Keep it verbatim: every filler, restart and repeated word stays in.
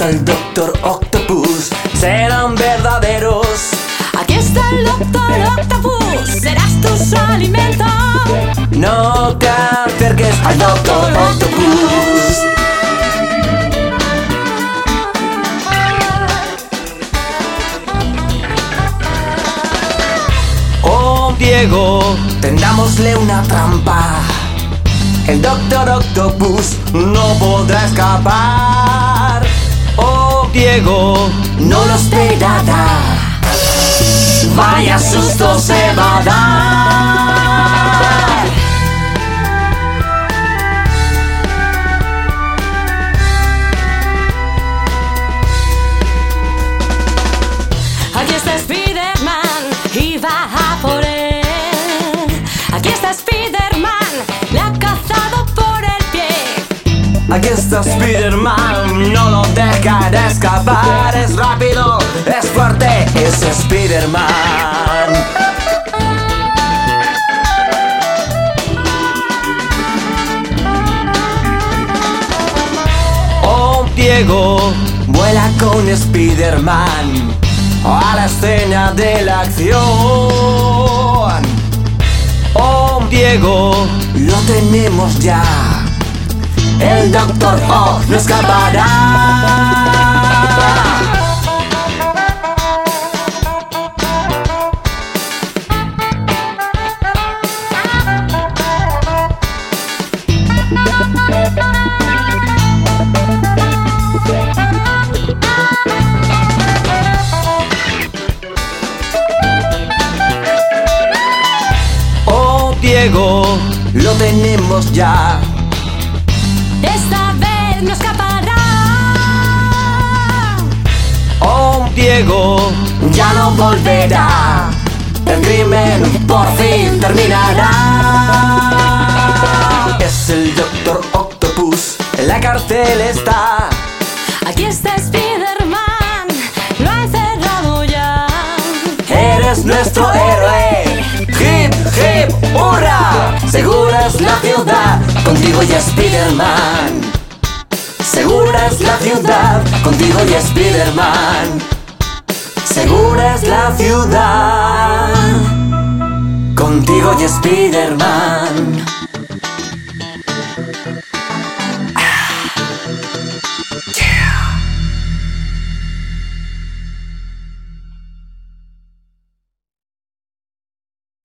está el Doctor Octopus, serán verdaderos. Aquí está el Doctor Octopus, serás tú su alimento. No te acerques al Doctor Octopus. Oh Diego, tendámosle una trampa. El Doctor Octopus no podrá escapar. Oh Diego, no lo esperará. Vaya susto se va a dar. Aquí está Spider-Man y va a por él. Aquí está Spider-Man, le ha cazado por el pie. Aquí está Spider-Man, no lo dejará escapar. Es rápido, es fuerte, es Spider-Man. Oh Diego, vuela con Spider-Man a la escena de la acción. Oh Diego, lo tenemos ya. El Doctor O no escapará. Oh Diego, lo tenemos ya. Esta vez no escapará. Oh Diego, ya no volverá. El crimen por fin terminará. Es el Doctor Octopus, en la cárcel está. Aquí está Spider-Man, lo ha encerrado ya. Eres nuestro héroe. Hip, hip, hurra. Segura es la ciudad, contigo y Spider-Man. Segura es la ciudad, contigo y Spider-Man. Segura es la ciudad, contigo y Spider-Man.